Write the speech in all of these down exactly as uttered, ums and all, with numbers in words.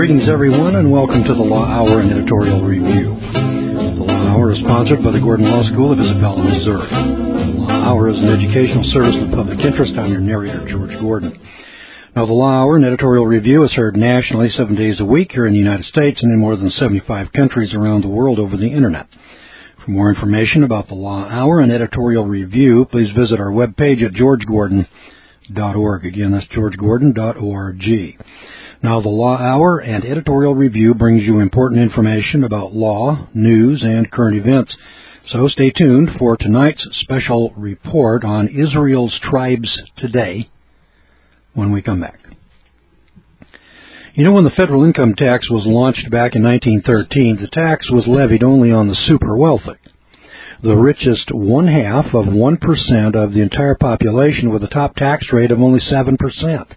Greetings, everyone, and welcome to the Law Hour and Editorial Review. The Law Hour is sponsored by the Gordon Law School of Isabella, Missouri. The Law Hour is an educational service of public interest. I'm your narrator, George Gordon. Now, the Law Hour and Editorial Review is heard nationally seven days a week here in the United States and in more than seventy-five countries around the world over the Internet. For more information about the Law Hour and Editorial Review, please visit our webpage at george gordon dot org. Again, that's george gordon dot org. Now, the Law Hour and Editorial Review brings you important information about law, news, and current events. So stay tuned for tonight's special report on Israel's tribes today when we come back. You know, when the federal income tax was launched back in nineteen thirteen, the tax was levied only on the super wealthy, the richest one-half of one percent of the entire population, with a top tax rate of only seven percent.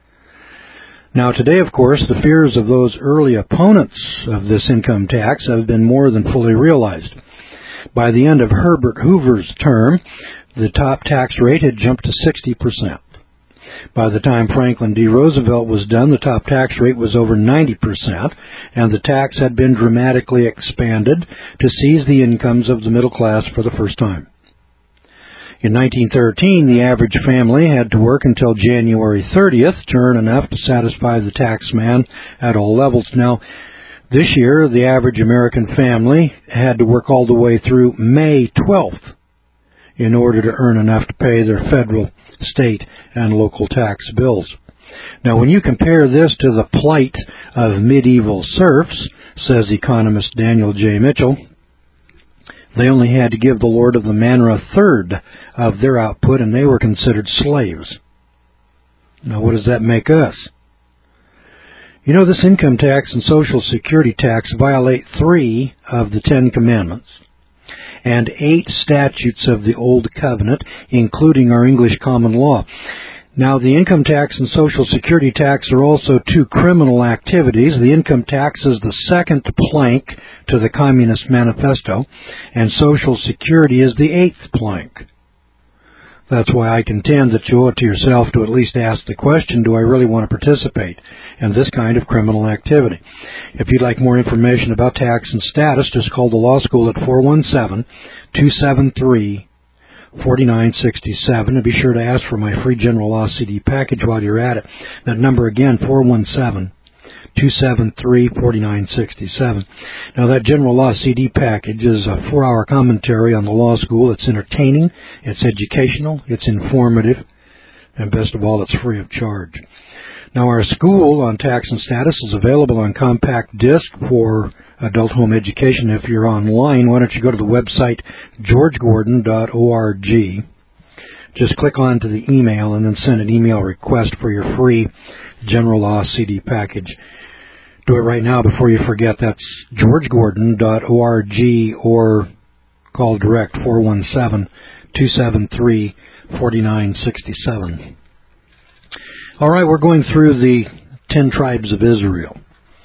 Now, today, of course, the fears of those early opponents of this income tax have been more than fully realized. By the end of Herbert Hoover's term, the top tax rate had jumped to sixty percent. By the time Franklin D. Roosevelt was done, the top tax rate was over ninety percent, and the tax had been dramatically expanded to seize the incomes of the middle class for the first time. In nineteen thirteen, the average family had to work until January thirtieth to earn enough to satisfy the tax man at all levels. Now, this year, the average American family had to work all the way through May twelfth in order to earn enough to pay their federal, state, and local tax bills. Now, when you compare this to the plight of medieval serfs, says economist Daniel J. Mitchell, they only had to give the lord of the manor a third of their output, and they were considered slaves. Now, what does that make us? You know, this income tax and Social Security tax violate three of the Ten Commandments and eight statutes of the Old Covenant, including our English common law. Now, the income tax and Social Security tax are also two criminal activities. The income tax is the second plank to the Communist Manifesto, and Social Security is the eighth plank. That's why I contend that you owe it to yourself to at least ask the question, do I really want to participate in this kind of criminal activity? If you'd like more information about tax and status, just call the law school at four one seven, two seven three, four nine six seven, and be sure to ask for my free general law C D package while you're at it. That number again, four one seven, two seven three, four nine six seven. Now, that general law C D package is a four-hour commentary on the law school. It's entertaining, it's educational, it's informative, and best of all, it's free of charge. Now, our school on tax and status is available on compact disc for adult home education. If you're online, why don't you go to the website george gordon dot org. Just click on to the email and then send an email request for your free general law C D package. Do it right now before you forget. That's george gordon dot org, or call direct four one seven, two seven three, four nine six seven. All right, we're going through the Ten Tribes of Israel.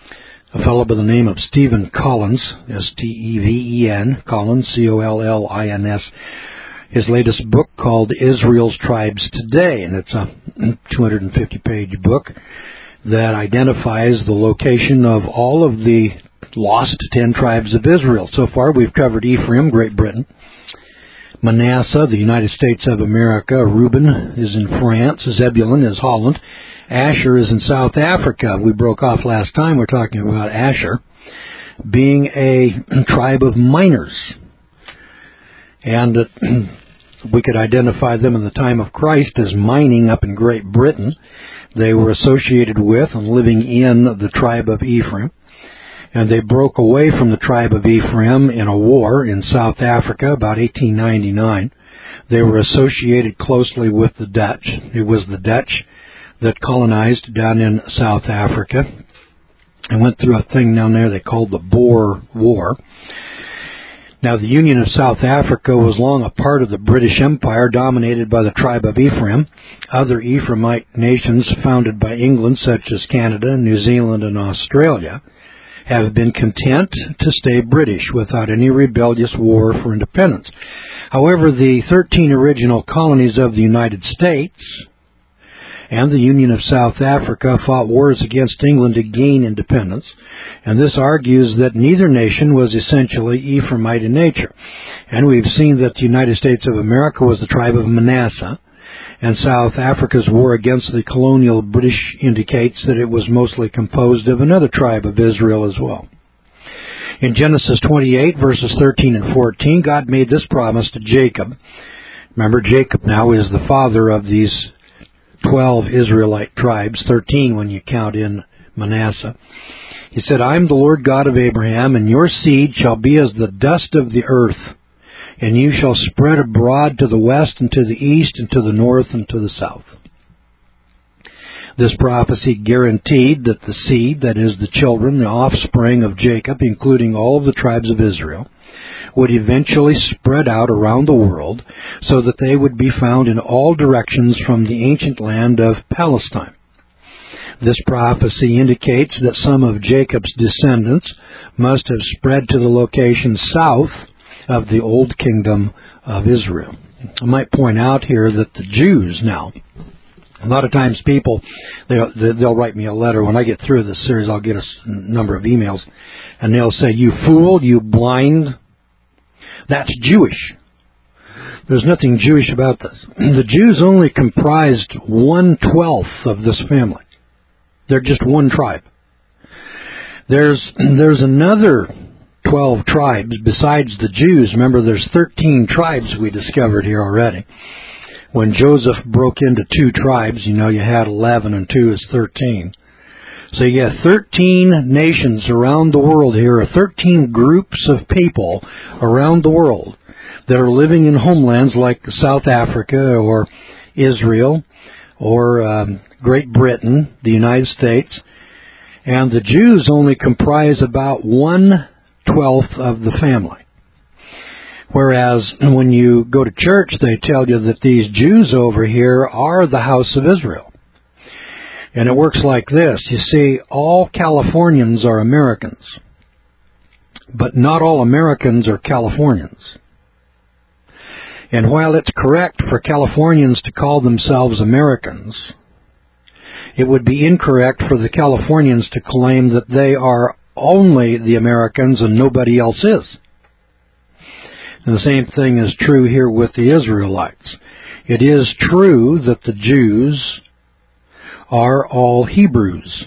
A fellow by the name of Stephen Collins, S T E V E N, Collins, C O L L I N S, his latest book called Israel's Tribes Today, and it's a two hundred fifty page book that identifies the location of all of the lost ten tribes of Israel. So far, we've covered Ephraim, Great Britain; Manasseh, the United States of America; Reuben is in France; Zebulun is Holland; Asher is in South Africa. We broke off last time. We're talking about Asher being a tribe of miners. And uh, we could identify them in the time of Christ as mining up in Great Britain. They were associated with and living in the tribe of Ephraim. And they broke away from the tribe of Ephraim in a war in South Africa about eighteen ninety-nine. They were associated closely with the Dutch. It was the Dutch that colonized down in South Africa and went through a thing down there they called the Boer War. Now, the Union of South Africa was long a part of the British Empire, dominated by the tribe of Ephraim. Other Ephraimite nations founded by England, such as Canada, New Zealand, and Australia, have been content to stay British without any rebellious war for independence. However, the thirteen original colonies of the United States and the Union of South Africa fought wars against England to gain independence, and this argues that neither nation was essentially Ephraimite in nature. And we've seen that the United States of America was the tribe of Manasseh, and South Africa's war against the colonial British indicates that it was mostly composed of another tribe of Israel as well. In Genesis twenty-eight, verses thirteen and fourteen, God made this promise to Jacob. Remember, Jacob now is the father of these twelve Israelite tribes, thirteen when you count in Manasseh. He said, I am the Lord God of Abraham, and your seed shall be as the dust of the earth, and you shall spread abroad to the west and to the east and to the north and to the south. This prophecy guaranteed that the seed, that is the children, the offspring of Jacob, including all of the tribes of Israel, would eventually spread out around the world so that they would be found in all directions from the ancient land of Palestine. This prophecy indicates that some of Jacob's descendants must have spread to the location south of the old kingdom of Israel. I might point out here that the Jews now, a lot of times people, they'll, they'll write me a letter. When I get through this series, I'll get a number of emails, and they'll say, you fool, you blind, that's Jewish. There's nothing Jewish about this. The Jews only comprised one-twelfth of this family. They're just one tribe. There's, there's another twelve tribes besides the Jews. Remember, there's thirteen tribes we discovered here already. When Joseph broke into two tribes, you know, you had eleven, and two is thirteen. So you got thirteen nations around the world here, or thirteen groups of people around the world that are living in homelands like South Africa or Israel or um, Great Britain, the United States. And the Jews only comprise about one-twelfth of the family. Whereas when you go to church, they tell you that these Jews over here are the house of Israel. And it works like this. You see, all Californians are Americans, but not all Americans are Californians. And while it's correct for Californians to call themselves Americans, it would be incorrect for the Californians to claim that they are only the Americans and nobody else is. And the same thing is true here with the Israelites. It is true that the Jews are all Hebrews,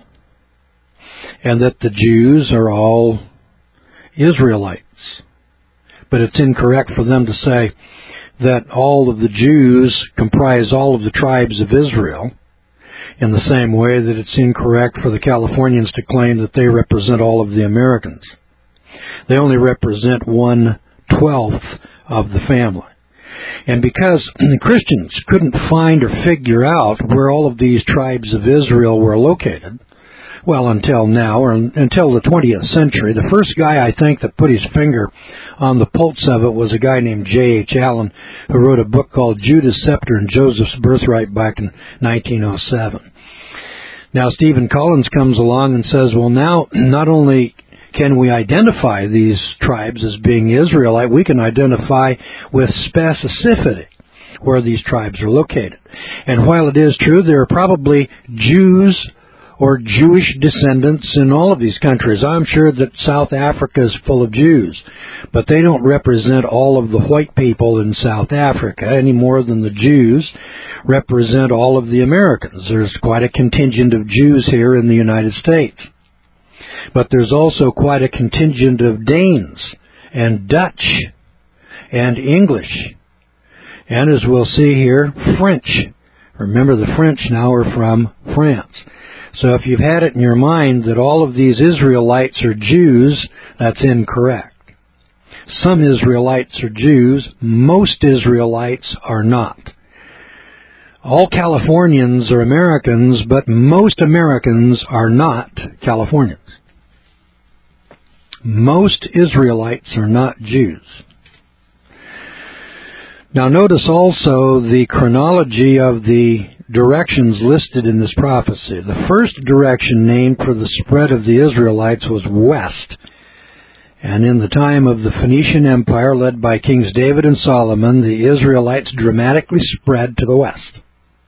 and that the Jews are all Israelites. But it's incorrect for them to say that all of the Jews comprise all of the tribes of Israel, in the same way that it's incorrect for the Californians to claim that they represent all of the Americans. They only represent one-twelfth of the family. And because the Christians couldn't find or figure out where all of these tribes of Israel were located, well, until now, or until the twentieth century, the first guy, I think, that put his finger on the pulse of it was a guy named J H Allen, who wrote a book called Judah's Scepter and Joseph's Birthright back in nineteen oh seven. Now, Stephen Collins comes along and says, well, now, not only can we identify these tribes as being Israelite, we can identify with specificity where these tribes are located. And while it is true there are probably Jews or Jewish descendants in all of these countries, I'm sure that South Africa is full of Jews, but they don't represent all of the white people in South Africa any more than the Jews represent all of the Americans. There's quite a contingent of Jews here in the United States. But there's also quite a contingent of Danes and Dutch and English. And as we'll see here, French. Remember, the French now are from France. So if you've had it in your mind that all of these Israelites are Jews, that's incorrect. Some Israelites are Jews. Most Israelites are not. All Californians are Americans, but most Americans are not Californians. Most Israelites are not Jews. Now notice also the chronology of the directions listed in this prophecy. The first direction named for the spread of the Israelites was west. And in the time of the Phoenician Empire, led by Kings David and Solomon, the Israelites dramatically spread to the west.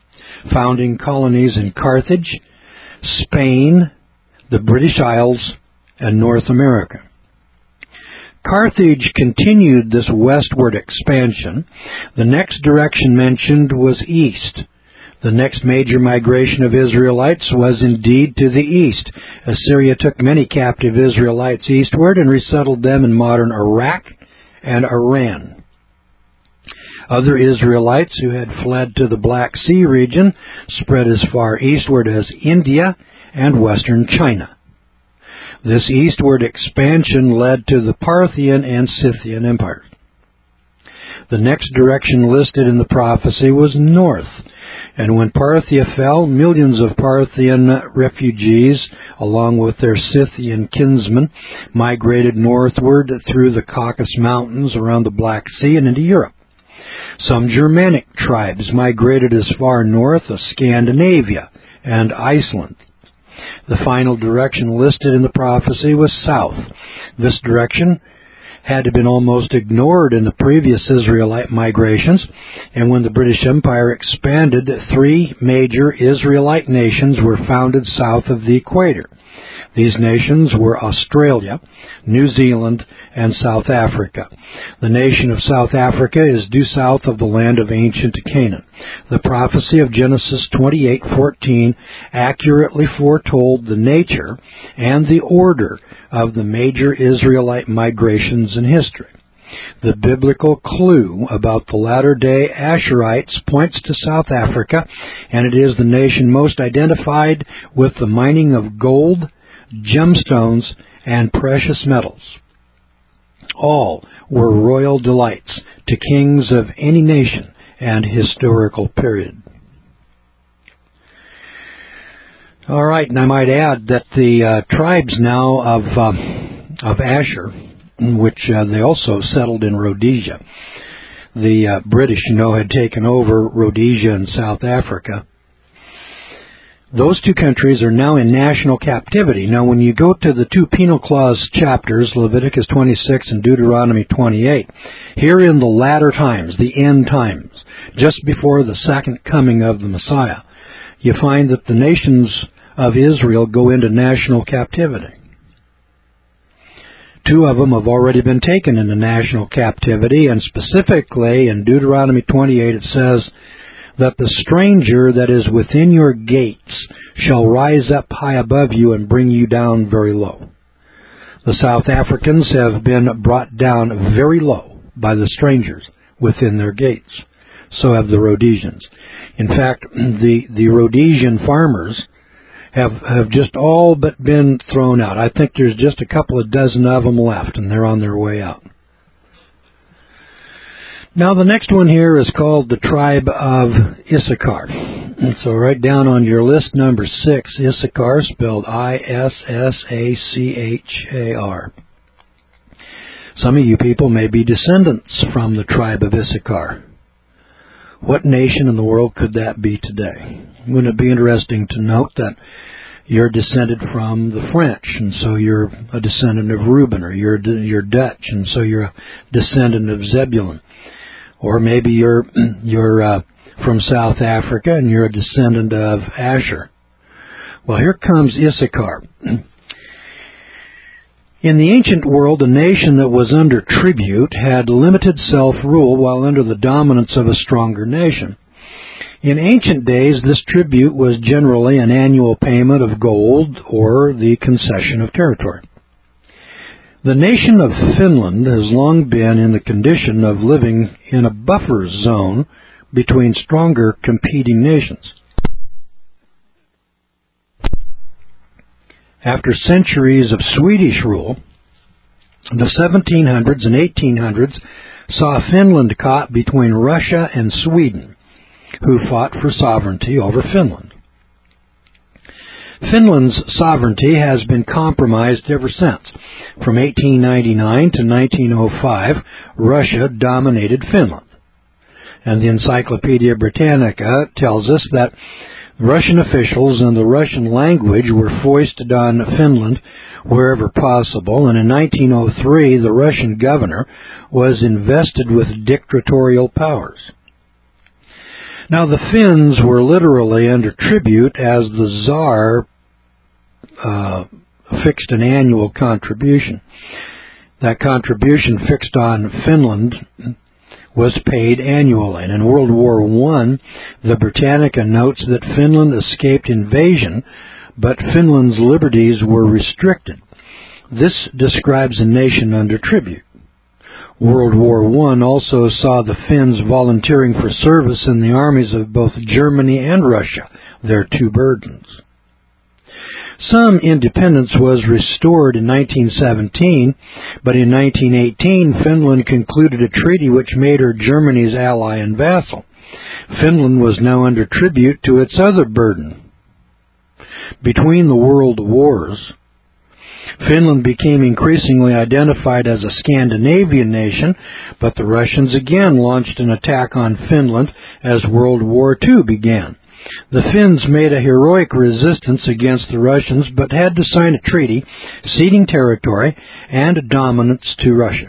founding colonies in Carthage, Spain, the British Isles, and North America. Carthage continued this westward expansion. The next direction mentioned was east. The next major migration of Israelites was indeed to the east. Assyria took many captive Israelites eastward and resettled them in modern Iraq and Iran. Other Israelites who had fled to the Black Sea region spread as far eastward as India and western China. This eastward expansion led to the Parthian and Scythian empires. The next direction listed in the prophecy was north, and when Parthia fell, millions of Parthian refugees, along with their Scythian kinsmen, migrated northward through the Caucasus Mountains around the Black Sea and into Europe. Some Germanic tribes migrated as far north as Scandinavia and Iceland. The final direction listed in the prophecy was south. This direction had been almost ignored in the previous Israelite migrations, and when the British Empire expanded, three major Israelite nations were founded south of the equator. These nations were Australia, New Zealand, and South Africa. The nation of South Africa is due south of the land of ancient Canaan. The prophecy of Genesis twenty-eight fourteen accurately foretold the nature and the order of the major Israelite migrations in history. The biblical clue about the latter-day Asherites points to South Africa, and it is the nation most identified with the mining of gold, gemstones, and precious metals. All were royal delights to kings of any nation and historical period. All right, and I might add that the uh, tribes now of uh, of Asher, which uh, they also settled in Rhodesia. The uh, British, you know, had taken over Rhodesia and South Africa. Those two countries are now in national captivity. Now, when you go to the two penal clause chapters, Leviticus twenty-six and Deuteronomy twenty-eight, here in the latter times, the end times, just before the second coming of the Messiah, you find that the nations of Israel go into national captivity. Two of them have already been taken into national captivity, and specifically in Deuteronomy twenty-eight it says that the stranger that is within your gates shall rise up high above you and bring you down very low. The South Africans have been brought down very low by the strangers within their gates. So have the Rhodesians. In fact, the, the Rhodesian farmers have, have just all but been thrown out. I think there's just a couple of dozen of them left, and they're on their way out. Now, the next one here is called the tribe of Issachar. And so write down on your list number six, Issachar, spelled I S S A C H A R. Some of you people may be descendants from the tribe of Issachar. What nation in the world could that be today? Wouldn't it be interesting to note that you're descended from the French, and so you're a descendant of Reuben, or you're you're Dutch, and so you're a descendant of Zebulun. Or maybe you're you're uh, from South Africa and you're a descendant of Asher. Well, here comes Issachar. In the ancient world, a nation that was under tribute had limited self-rule while under the dominance of a stronger nation. In ancient days, this tribute was generally an annual payment of gold or the concession of territory. The nation of Finland has long been in the condition of living in a buffer zone between stronger competing nations. After centuries of Swedish rule, the seventeen hundreds and eighteen hundreds saw Finland caught between Russia and Sweden, who fought for sovereignty over Finland. Finland's sovereignty has been compromised ever since. From eighteen ninety-nine to nineteen oh five, Russia dominated Finland. And the Encyclopedia Britannica tells us that Russian officials and the Russian language were foisted on Finland wherever possible, and in nineteen oh three, the Russian governor was invested with dictatorial powers. Now, the Finns were literally under tribute as the Tsar uh, fixed an annual contribution. That contribution fixed on Finland was paid annually. And in World War One, the Britannica notes that Finland escaped invasion, but Finland's liberties were restricted. This describes a nation under tribute. World War One also saw the Finns volunteering for service in the armies of both Germany and Russia, their two burdens. Some independence was restored in nineteen seventeen, but in nineteen eighteen, Finland concluded a treaty which made her Germany's ally and vassal. Finland was now under tribute to its other burden. Between the world wars, Finland became increasingly identified as a Scandinavian nation, but the Russians again launched an attack on Finland as World War Two began. The Finns made a heroic resistance against the Russians, but had to sign a treaty ceding territory and dominance to Russia.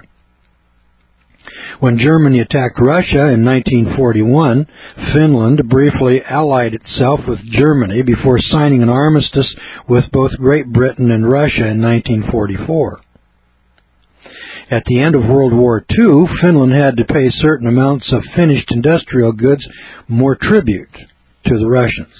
When Germany attacked Russia in nineteen forty-one, Finland briefly allied itself with Germany before signing an armistice with both Great Britain and Russia in nineteen forty-four. At the end of World War Two, Finland had to pay certain amounts of finished industrial goods more tribute to the Russians.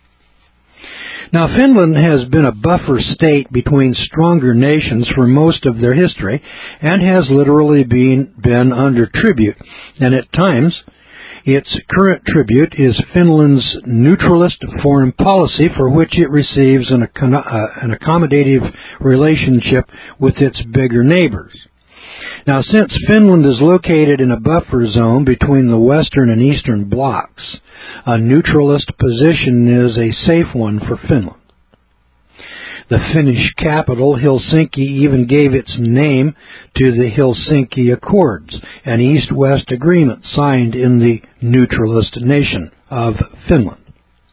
Now, Finland has been a buffer state between stronger nations for most of their history and has literally been, been under tribute, and at times its current tribute is Finland's neutralist foreign policy, for which it receives an, uh, an accommodative relationship with its bigger neighbors. Now, since Finland is located in a buffer zone between the western and eastern blocks, a neutralist position is a safe one for Finland. The Finnish capital, Helsinki, even gave its name to the Helsinki Accords, an east-west agreement signed in the neutralist nation of Finland.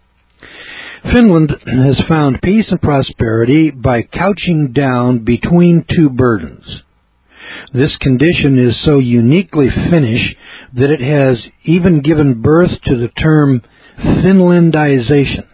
Finland has found peace and prosperity by couching down between two burdens. This condition is so uniquely Finnish that it has even given birth to the term Finlandization.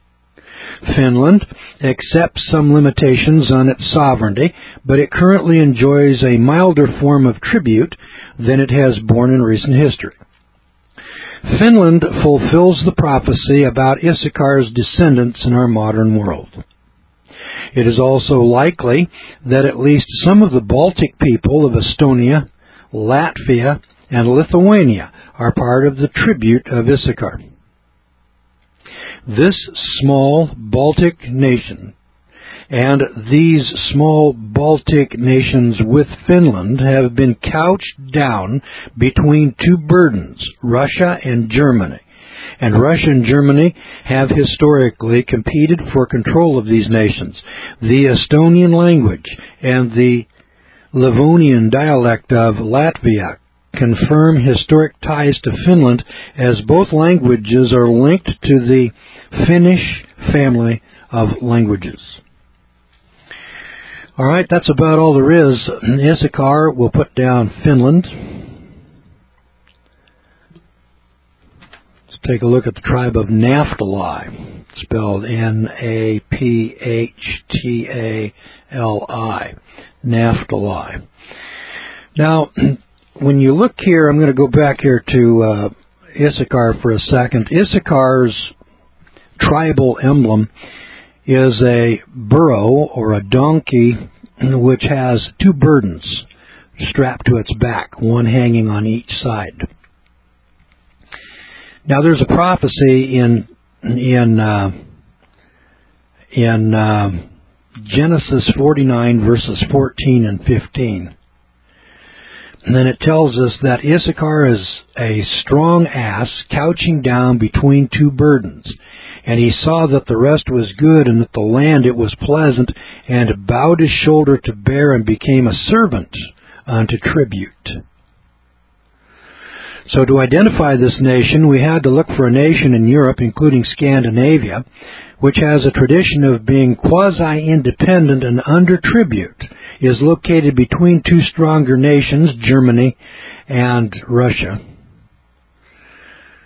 Finland accepts some limitations on its sovereignty, but it currently enjoys a milder form of tribute than it has borne in recent history. Finland fulfills the prophecy about Issachar's descendants in our modern world. It is also likely that at least some of the Baltic people of Estonia, Latvia, and Lithuania are part of the tribute of Issachar. This small Baltic nation and these small Baltic nations with Finland have been couched down between two burdens, Russia and Germany. And Russia and Germany have historically competed for control of these nations. The Estonian language and the Livonian dialect of Latvia confirm historic ties to Finland, as both languages are linked to the Finnish family of languages. All right, that's about all there is. Issachar will put down Finland. Let's take a look at the tribe of Naphtali, spelled N A P H T A L I, Naphtali. Now, when you look here, I'm going to go back here to uh, Issachar for a second. Issachar's tribal emblem is a burro or a donkey which has two burdens strapped to its back, one hanging on each side. Now, there's a prophecy in in uh, in uh, Genesis forty-nine, verses fourteen and fifteen. And then it tells us that Issachar is a strong ass couching down between two burdens. And he saw that the rest was good, and that the land it was pleasant, and bowed his shoulder to bear, and became a servant unto tribute. So to identify this nation, we had to look for a nation in Europe, including Scandinavia, which has a tradition of being quasi-independent and under tribute, is located between two stronger nations, Germany and Russia.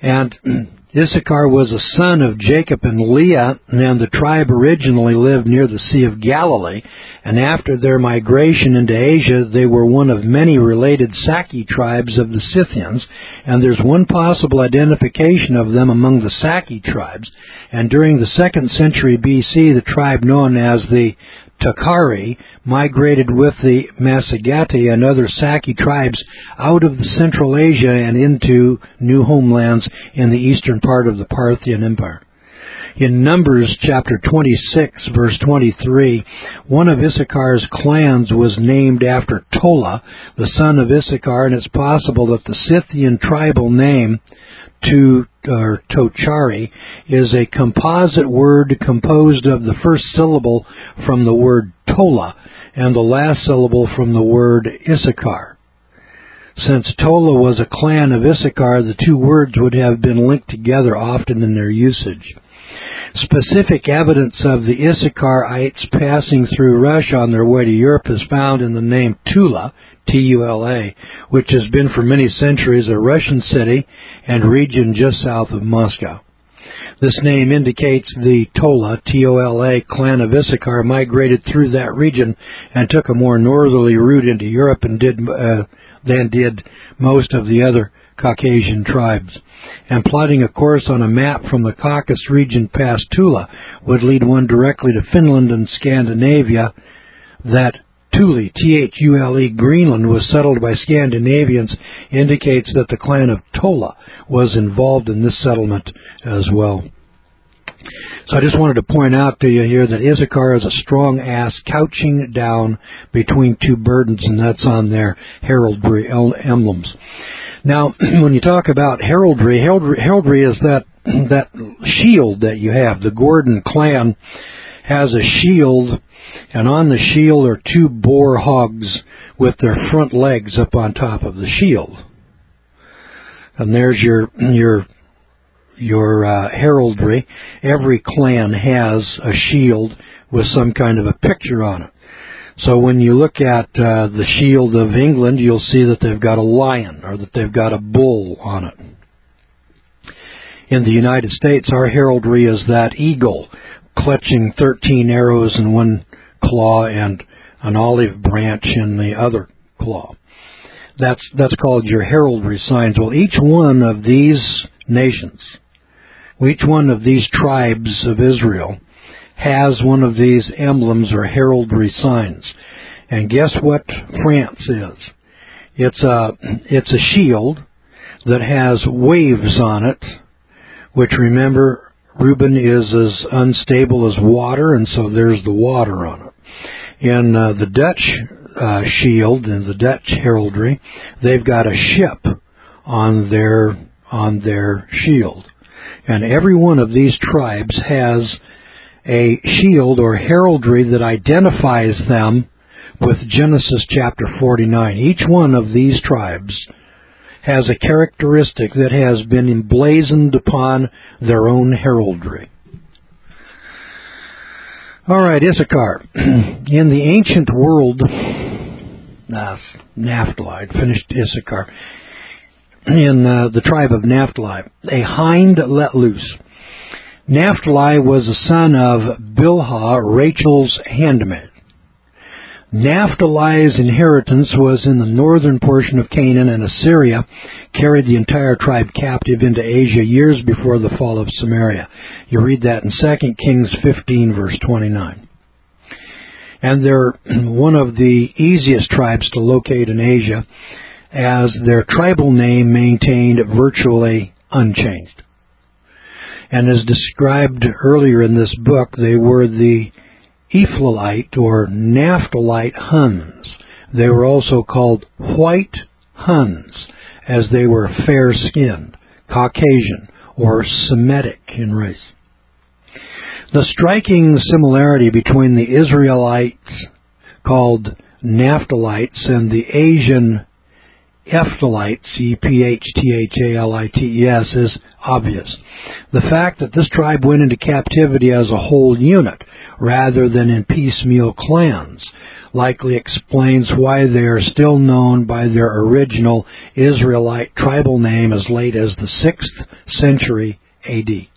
And Issachar was a son of Jacob and Leah, and the tribe originally lived near the Sea of Galilee, and after their migration into Asia, they were one of many related Saki tribes of the Scythians, and there's one possible identification of them among the Saki tribes, and during the second century B C, the tribe known as the Takari migrated with the Masagati and other Saki tribes out of the Central Asia and into new homelands in the eastern part of the Parthian Empire. In Numbers chapter twenty-six, verse twenty-three, one of Issachar's clans was named after Tola, the son of Issachar, and it's possible that the Scythian tribal name to or Tochari is a composite word composed of the first syllable from the word Tola and the last syllable from the word Issachar. Since Tola was a clan of Issachar, the two words would have been linked together often in their usage. Specific evidence of the Issacharites passing through Russia on their way to Europe is found in the name Tula, T U L A, which has been for many centuries a Russian city and region just south of Moscow. This name indicates the Tola, T O L A, clan of Issachar migrated through that region and took a more northerly route into Europe and did, uh, than did most of the other Caucasian tribes. And plotting a course on a map from the Caucasus region past Tula would lead one directly to Finland and Scandinavia. That Thule, T H U L E, Greenland, was settled by Scandinavians indicates that the clan of Tola was involved in this settlement as well. So I just wanted to point out to you here that Issachar is a strong ass couching down between two burdens, and that's on their heraldry emblems. Now, when you talk about heraldry, heraldry, heraldry is that that shield that you have. The Gordon clan has a shield, and on the shield are two boar hogs with their front legs up on top of the shield. And there's your your your uh, heraldry. Every clan has a shield with some kind of a picture on it. So when you look at uh, the shield of England, you'll see that they've got a lion or that they've got a bull on it. In the United States, our heraldry is that eagle clutching thirteen arrows in one claw and an olive branch in the other claw. That's that's called your heraldry signs. Well, each one of these nations, each one of these tribes of Israel has one of these emblems or heraldry signs. And guess what France is? It's a, it's a shield that has waves on it, which, remember, Reuben is as unstable as water, and so there's the water on it. In uh, the Dutch uh, shield, in the Dutch heraldry, they've got a ship on their on their shield. And every one of these tribes has a shield or heraldry that identifies them with Genesis chapter forty-nine. Each one of these tribes has a characteristic that has been emblazoned upon their own heraldry. All right, Issachar. In the ancient world, uh, Naphtali, I'd finished Issachar. In uh, the tribe of Naphtali, a hind let loose. Naphtali was a son of Bilhah, Rachel's handmaid. Naphtali's inheritance was in the northern portion of Canaan, and Assyria carried the entire tribe captive into Asia years before the fall of Samaria. You read that in Second Kings fifteen, verse twenty-nine. And they're one of the easiest tribes to locate in Asia, as their tribal name maintained virtually unchanged. And as described earlier in this book, they were the Ephlalite or Naphthalite Huns. They were also called white Huns, as they were fair-skinned, Caucasian, or Semitic in race. The striking similarity between the Israelites called Naphtalites and the Asian Ephthalites, E P H T H A L I T E S, is obvious. The fact that this tribe went into captivity as a whole unit rather than in piecemeal clans likely explains why they are still known by their original Israelite tribal name as late as the sixth century A D.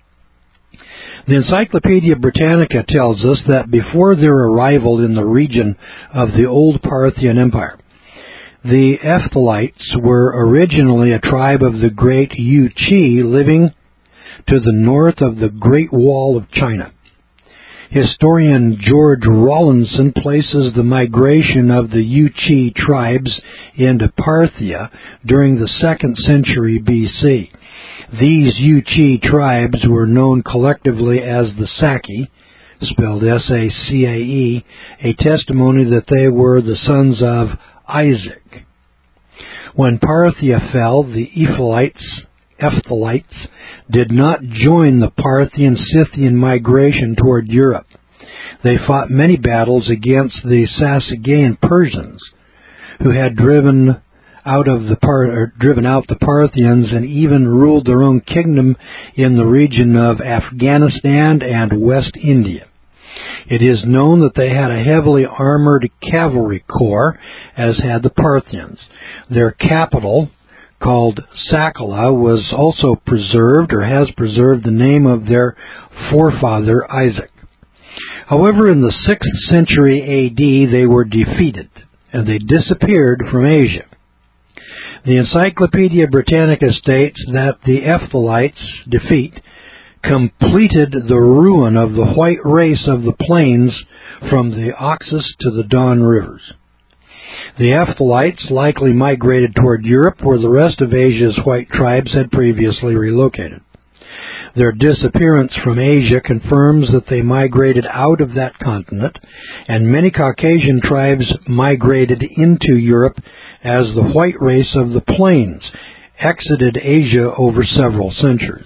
The Encyclopedia Britannica tells us that before their arrival in the region of the old Parthian Empire, the Ephthalites were originally a tribe of the great Yuchi living to the north of the Great Wall of China. Historian George Rawlinson places the migration of the Yuchi tribes into Parthia during the second century B C. These Yuchi tribes were known collectively as the Saki, spelled S A C A E, a testimony that they were the sons of Isaac. When Parthia fell, the Ephthalites, Ephthalites did not join the Parthian Scythian migration toward Europe. They fought many battles against the Sassanian Persians, who had driven out of the or driven out the Parthians and even ruled their own kingdom in the region of Afghanistan and West India. It is known that they had a heavily armored cavalry corps, as had the Parthians. Their capital, called Sakala, was also preserved, or has preserved, the name of their forefather Isaac. However, in the sixth century A D, they were defeated, and they disappeared from Asia. The Encyclopedia Britannica states that the Ephthalites' defeat completed the ruin of the white race of the plains from the Oxus to the Don rivers. The Ephthalites likely migrated toward Europe, where the rest of Asia's white tribes had previously relocated. Their disappearance from Asia confirms that they migrated out of that continent, and many Caucasian tribes migrated into Europe as the white race of the plains exited Asia over several centuries.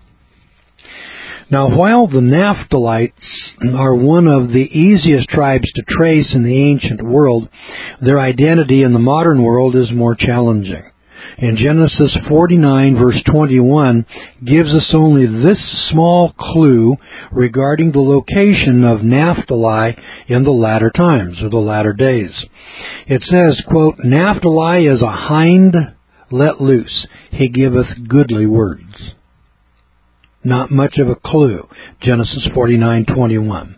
Now, while the Naphtalites are one of the easiest tribes to trace in the ancient world, their identity in the modern world is more challenging. In Genesis forty-nine, verse twenty-one, gives us only this small clue regarding the location of Naphtali in the latter times, or the latter days. It says, quote, "Naphtali is a hind let loose, he giveth goodly words." Not much of a clue, Genesis forty-nine twenty-one.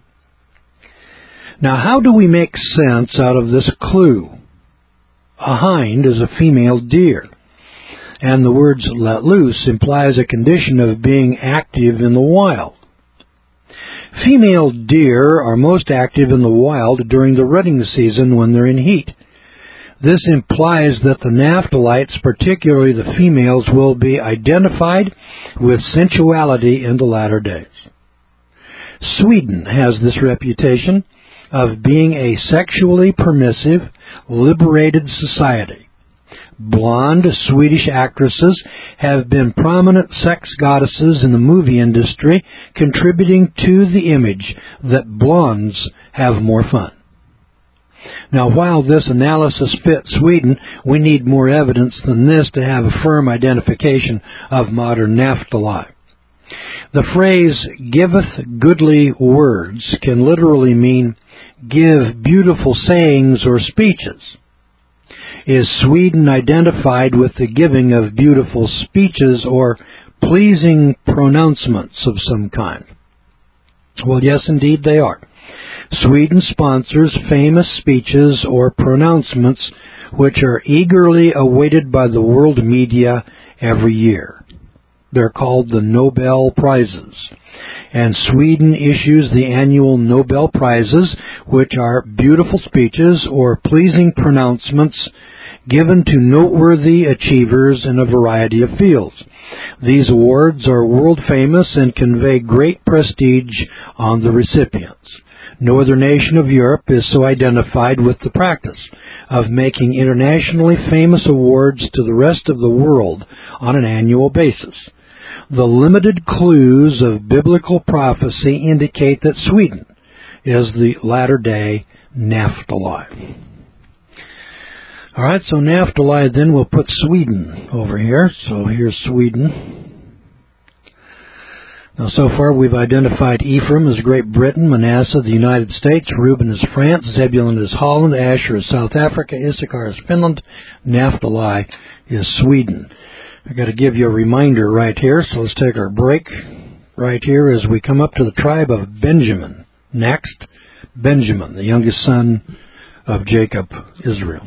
Now, how do we make sense out of this clue? A hind is a female deer, and the words let loose implies a condition of being active in the wild. Female deer are most active in the wild during the rutting season when they're in heat. This implies that the Naphtalites, particularly the females, will be identified with sensuality in the latter days. Sweden has this reputation of being a sexually permissive, liberated society. Blonde Swedish actresses have been prominent sex goddesses in the movie industry, contributing to the image that blondes have more fun. Now, while this analysis fits Sweden, we need more evidence than this to have a firm identification of modern Naphtali. The phrase, "giveth goodly words," can literally mean give beautiful sayings or speeches. Is Sweden identified with the giving of beautiful speeches or pleasing pronouncements of some kind? Well, yes, indeed they are. Sweden sponsors famous speeches or pronouncements which are eagerly awaited by the world media every year. They're called the Nobel Prizes, and Sweden issues the annual Nobel Prizes, which are beautiful speeches or pleasing pronouncements given to noteworthy achievers in a variety of fields. These awards are world famous and convey great prestige on the recipients. No other nation of Europe is so identified with the practice of making internationally famous awards to the rest of the world on an annual basis. The limited clues of biblical prophecy indicate that Sweden is the latter-day Naphtali. All right, so Naphtali, then we'll put Sweden over here. So here's Sweden. Now, so far we've identified Ephraim as Great Britain, Manasseh the United States, Reuben is France, Zebulun is Holland, Asher is South Africa, Issachar is Finland, Naphtali is Sweden. I've got to give you a reminder right here, so let's take our break right here as we come up to the tribe of Benjamin. Next, Benjamin, the youngest son of Jacob, Israel.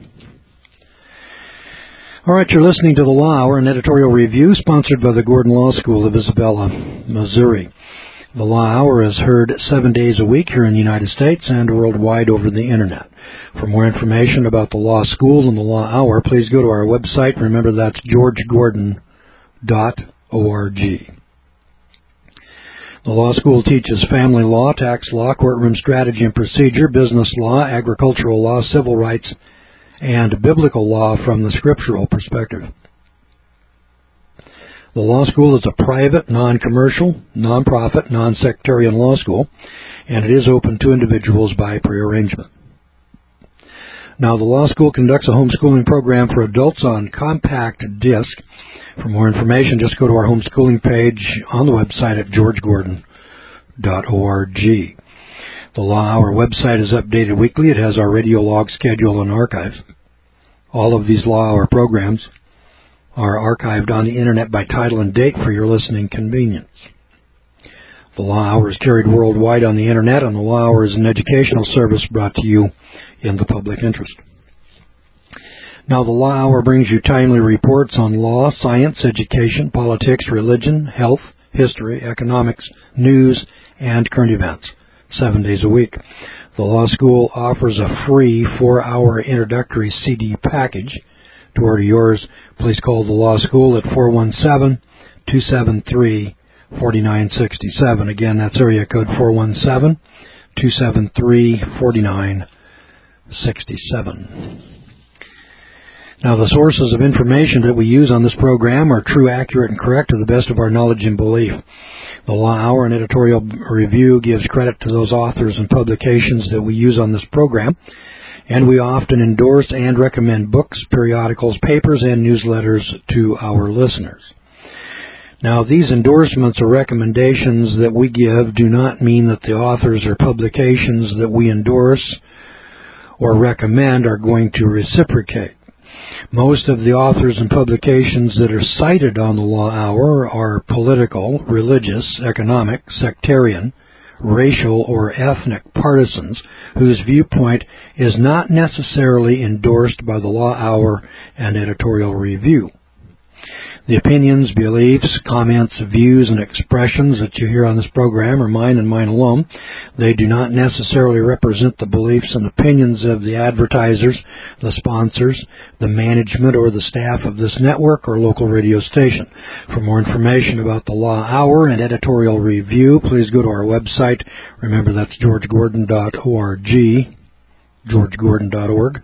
All right, you're listening to the Law Hour, an editorial review sponsored by the Gordon Law School of Isabella, Missouri. The Law Hour is heard seven days a week here in the United States and worldwide over the Internet. For more information about the Law School and the Law Hour, please go to our website. Remember, that's george gordon dot org. The Law School teaches family law, tax law, courtroom strategy and procedure, business law, agricultural law, civil rights, and biblical law from the scriptural perspective. The law school is a private, non-commercial, non-profit, non-sectarian law school, and it is open to individuals by prearrangement. Now, the law school conducts a homeschooling program for adults on compact disc. For more information, just go to our homeschooling page on the website at george gordon dot org. The Law Hour website is updated weekly. It has our radio log schedule and archives. All of these Law Hour programs are archived on the Internet by title and date for your listening convenience. The Law Hour is carried worldwide on the Internet, and the Law Hour is an educational service brought to you in the public interest. Now, the Law Hour brings you timely reports on law, science, education, politics, religion, health, history, economics, news, and current events. Seven days a week. The Law School offers a free four-hour introductory C D package. To order yours, please call the Law School at four one seven, two seven three, four nine six seven. Again, that's area code four one seven, two seven three, four nine six seven. Now, the sources of information that we use on this program are true, accurate, and correct to the best of our knowledge and belief. The Law Hour and editorial review gives credit to those authors and publications that we use on this program, and we often endorse and recommend books, periodicals, papers, and newsletters to our listeners. Now, these endorsements or recommendations that we give do not mean that the authors or publications that we endorse or recommend are going to reciprocate. Most of the authors and publications that are cited on the Law Hour are political, religious, economic, sectarian, racial, or ethnic partisans whose viewpoint is not necessarily endorsed by the Law Hour and editorial review. The opinions, beliefs, comments, views, and expressions that you hear on this program are mine and mine alone. They do not necessarily represent the beliefs and opinions of the advertisers, the sponsors, the management, or the staff of this network or local radio station. For more information about the Law Hour and editorial review, please go to our website. Remember, that's george gordon dot org, george gordon dot org.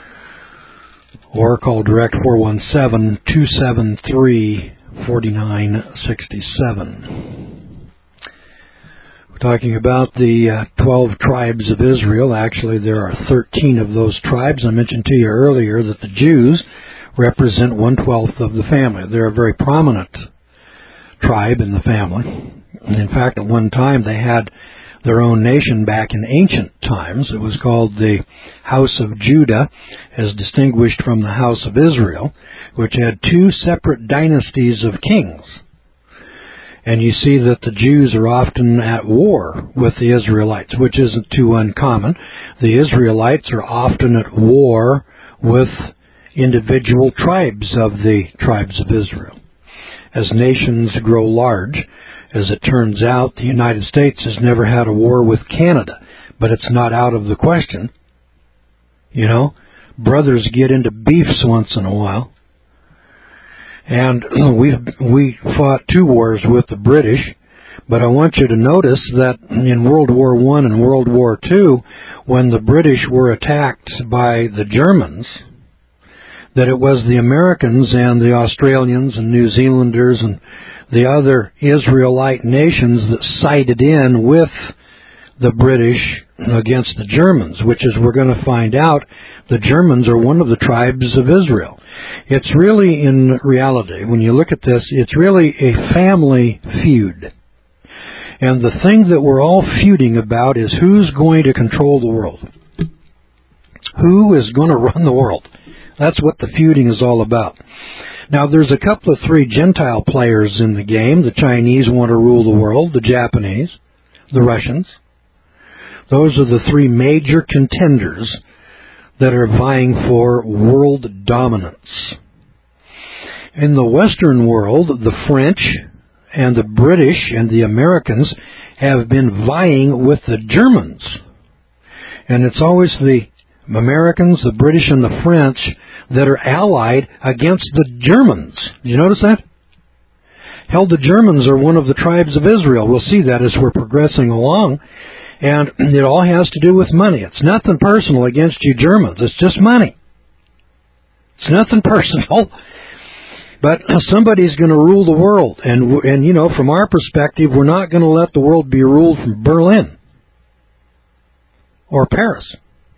Or call direct four one seven, two seven three, four nine six seven. We're talking about the uh, twelve tribes of Israel. Actually, there are thirteen of those tribes. I mentioned to you earlier that the Jews represent one-twelfth of the family. They're a very prominent tribe in the family. And in fact, at one time they had their own nation back in ancient times. It was called the House of Judah, as distinguished from the House of Israel, which had two separate dynasties of kings. And you see that the Jews are often at war with the Israelites, which isn't too uncommon. The Israelites are often at war with individual tribes of the tribes of Israel. As nations grow large, as it turns out, the United States has never had a war with Canada, but it's not out of the question. You know, brothers get into beefs once in a while. And we we fought two wars with the British, but I want you to notice that in World War One and World War Two, when the British were attacked by the Germans, that it was the Americans and the Australians and New Zealanders and the other Israelite nations that sided in with the British against the Germans, which is, we're going to find out, the Germans are one of the tribes of Israel. It's really, in reality, when you look at this, it's really a family feud. And the thing that we're all feuding about is who's going to control the world. Who is going to run the world? That's what the feuding is all about. Now, there's a couple of three Gentile players in the game. The Chinese want to rule the world, the Japanese, the Russians. Those are the three major contenders that are vying for world dominance. In the Western world, the French and the British and the Americans have been vying with the Germans. And it's always the Americans, the British, and the French that are allied against the Germans. Did you notice that? Hell, the Germans are one of the tribes of Israel. We'll see that as we're progressing along. And it all has to do with money. It's nothing personal against you Germans. It's just money. It's nothing personal. But somebody's going to rule the world. And, and you know, from our perspective, we're not going to let the world be ruled from Berlin or Paris.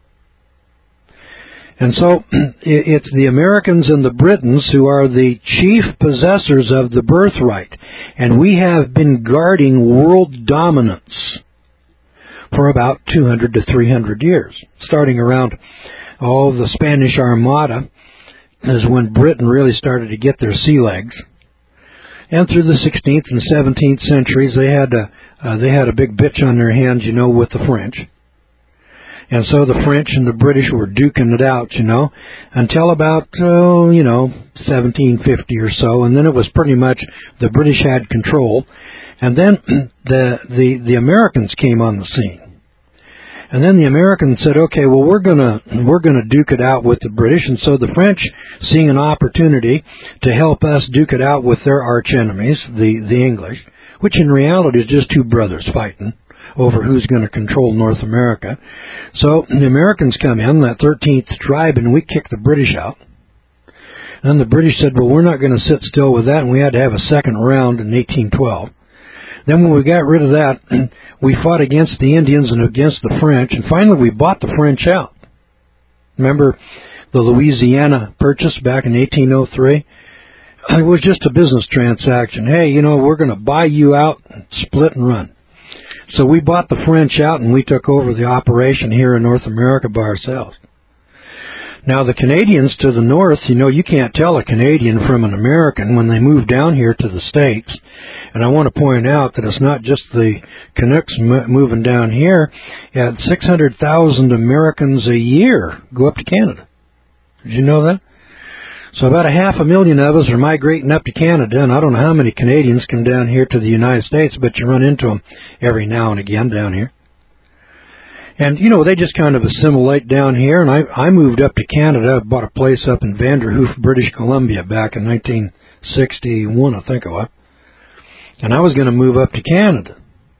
And so it's the Americans and the Britons who are the chief possessors of the birthright. And we have been guarding world dominance for about two hundred to three hundred years. Starting around, oh, the Spanish Armada is when Britain really started to get their sea legs. And through the sixteenth and seventeenth centuries, they had a, uh, they had a big bitch on their hands, you know, with the French. And so the French and the British were duking it out, you know, until about, oh, you know, seventeen fifty or so. And then it was pretty much the British had control. And then the, the, the Americans came on the scene. And then the Americans said, okay, well, we're gonna, we're gonna duke it out with the British. And so the French, seeing an opportunity to help us duke it out with their arch enemies, the, the English, which in reality is just two brothers fighting over who's going to control North America. So the Americans come in, that thirteenth tribe, and we kick the British out. And the British said, well, we're not going to sit still with that, and we had to have a second round in eighteen twelve. Then when we got rid of that, we fought against the Indians and against the French, and finally we bought the French out. Remember the Louisiana Purchase back in eighteen oh three? It was just a business transaction. Hey, you know, we're going to buy you out, split and run. So we bought the French out, and we took over the operation here in North America by ourselves. Now, the Canadians to the north, you know, you can't tell a Canadian from an American when they move down here to the States. And I want to point out that it's not just the Canucks moving down here. Yeah, six hundred thousand Americans a year go up to Canada. Did you know that? So about a half a million of us are migrating up to Canada, and I don't know how many Canadians come down here to the United States, but you run into them every now and again down here. And, you know, they just kind of assimilate down here, and I, I moved up to Canada. I bought a place up in Vanderhoof, British Columbia back in nineteen sixty-one, I think it was. And I was going to move up to Canada.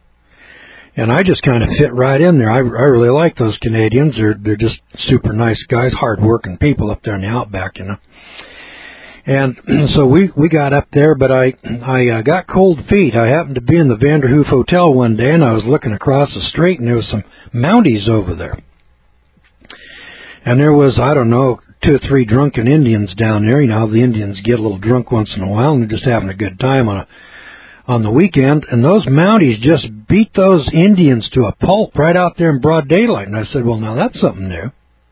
And I just kind of fit right in there. I, I really like those Canadians. They're, they're just super nice guys, hard-working people up there in the outback, you know. And so we, we got up there, but I, I uh, got cold feet. I happened to be in the Vanderhoof Hotel one day, and I was looking across the street, and there was some Mounties over there. And there was, I don't know, two or three drunken Indians down there. You know how the Indians get a little drunk once in a while, and they're just having a good time on a, on the weekend. And those Mounties just beat those Indians to a pulp right out there in broad daylight. And I said, well, now that's something new.